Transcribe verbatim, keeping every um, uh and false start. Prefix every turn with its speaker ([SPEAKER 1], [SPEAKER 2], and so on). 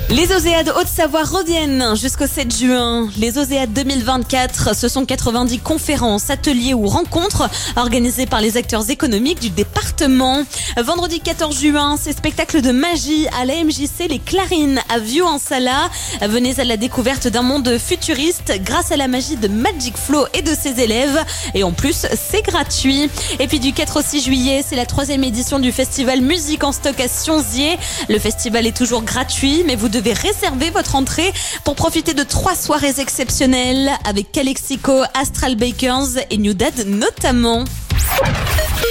[SPEAKER 1] Les Oséades Haute-Savoie reviennent jusqu'au sept juin. Les Oséades deux mille vingt-quatre, ce sont quatre-vingt-dix conférences, ateliers ou rencontres organisées par les acteurs économiques du département. Vendredi quatorze juin, c'est spectacle de magie à l'A M J C Les Clarines à Vieux-en-Sala. Venez à la découverte d'un monde futuriste grâce à la magie de Magic Flo et de ses élèves. Et en plus, c'est gratuit. Et puis du quatre au six juillet, c'est la troisième édition du festival Musique en stock à Sionzier. Le festival est toujours gratuit, mais vous devez réserver votre entrée pour profiter de trois soirées exceptionnelles avec Calexico, Astral Bakers et New Dad notamment.